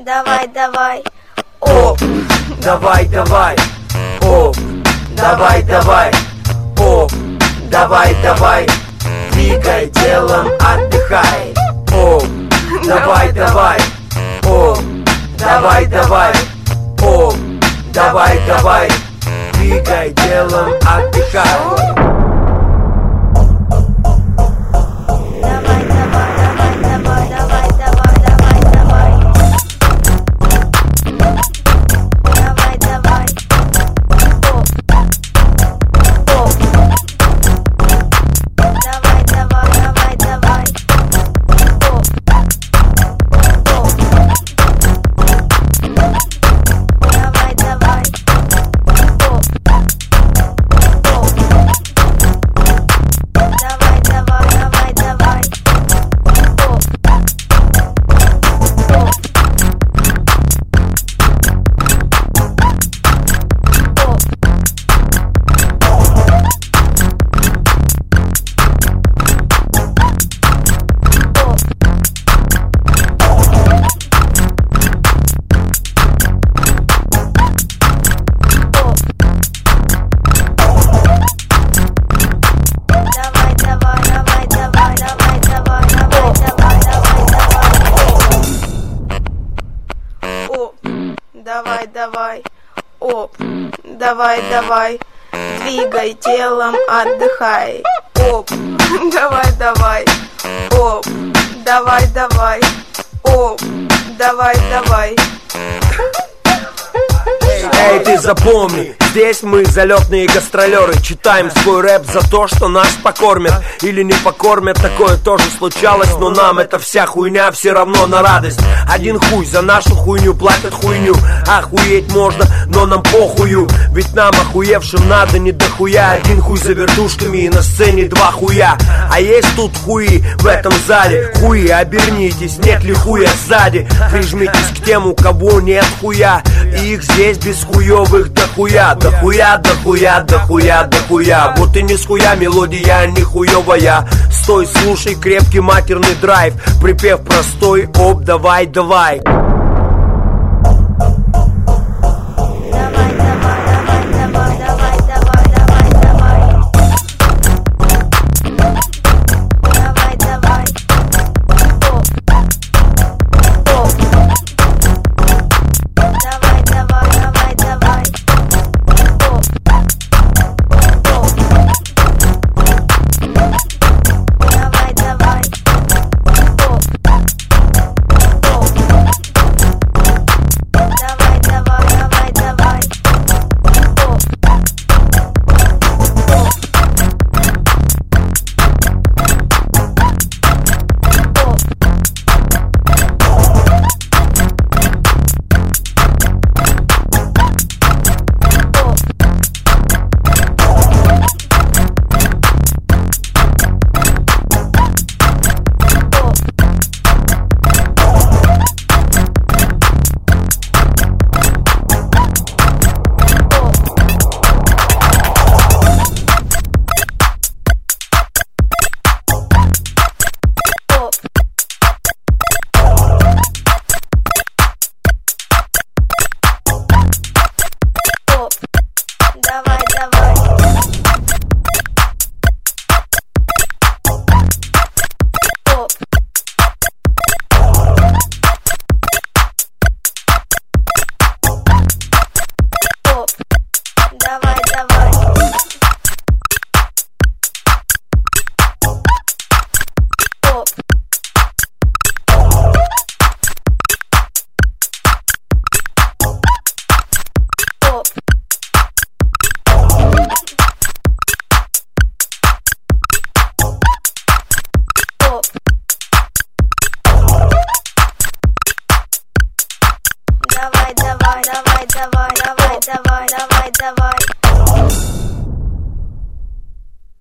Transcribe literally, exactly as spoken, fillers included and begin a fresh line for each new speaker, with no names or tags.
давай, давай,
оп, давай, давай, оп, давай, давай, оп, давай, давай, двигай телом, отдыхай, оп, давай, давай, оп, давай, давай, оп, давай, давай, двигай телом, отдыхай.
Давай, давай, оп, давай, давай, двигай телом, отдыхай, оп, давай, давай, оп, давай, давай, оп, давай, давай.
Эй, ты запомни, здесь мы залетные гастролеры. Читаем свой рэп за то, что нас покормят или не покормят. Такое тоже случалось, но нам эта вся хуйня все равно на радость. Один хуй за нашу хуйню платят хуйню. Охуеть можно, но нам похую. Ведь нам охуевшим надо не дохуя. Один хуй за вертушками и на сцене два хуя. А есть тут хуи в этом зале. Хуи, обернитесь, нет ли хуя сзади. Прижмитесь к тем, у кого нет хуя. И их здесь без хуёвых дохуя. Дохуя, дохуя, дохуя, дохуя. Вот и не с хуя мелодия, не хуёвая. Стой, слушай крепкий матерный драйв. Припев простой, оп, давай, давай.
Давай, давай. Оп. Оп. Давай, давай. Оп. Оп. Давай, давай, давай, давай, давай, давай, давай, давай.